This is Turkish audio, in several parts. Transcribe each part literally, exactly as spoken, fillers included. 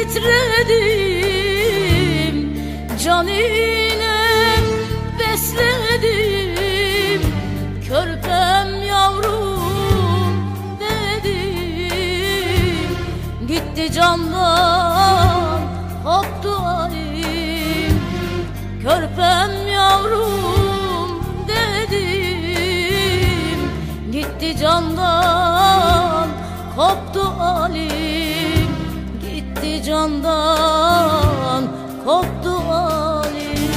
titredim, can ile besledim. Körpem yavrum dedim, gitti candan koptu halim. Körpem yavrum dedim, gitti candan koptu halim. Gitti candan koptu halim.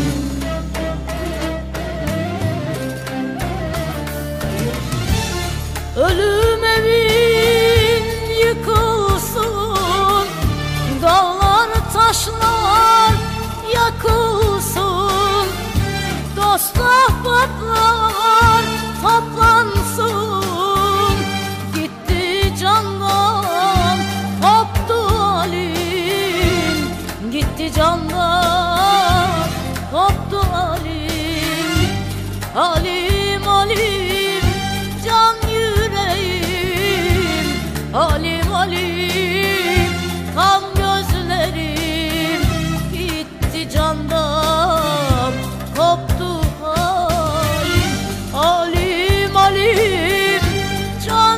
Ölüm evin yıkılsın, dağlar taşlar yakılsın, dost ahbaplar toplansın. Gitti candan koptu halim, gitti candan koptu halim. Halim halim can yüreğim, halim halim kan gözlerim. Gitti candan koptu halim. Halim halim can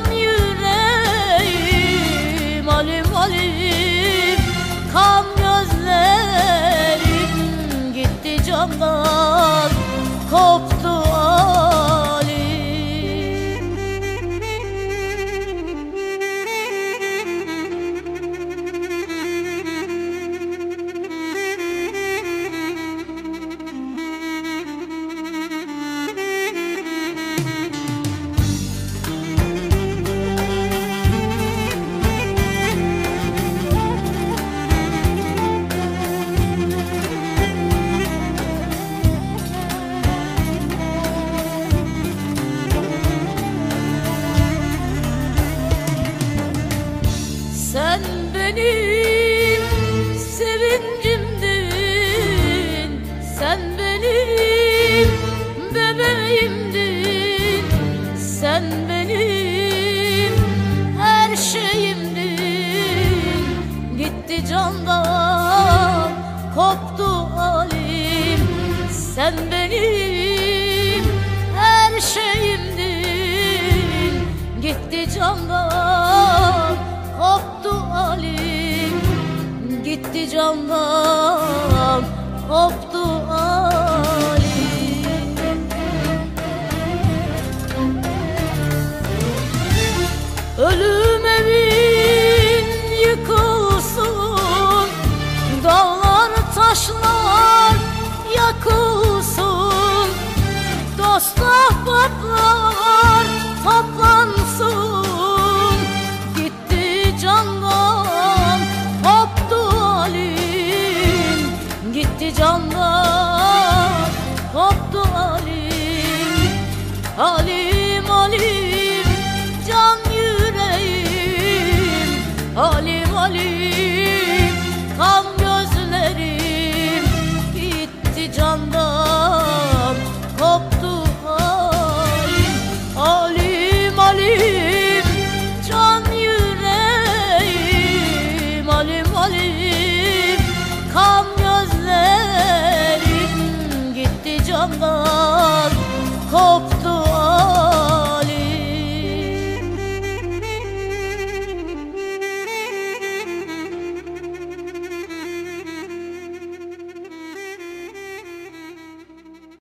yüreğim, halim halim kan gözlerim. Gitti candan koptu halim. Sen benim sevincimdin, sen benim bebeğimdin, sen benim her şeyimdin. Gitti candan koptu halim. Sen benim her şeyimdin, gitti candan koptu halim. Gitti candan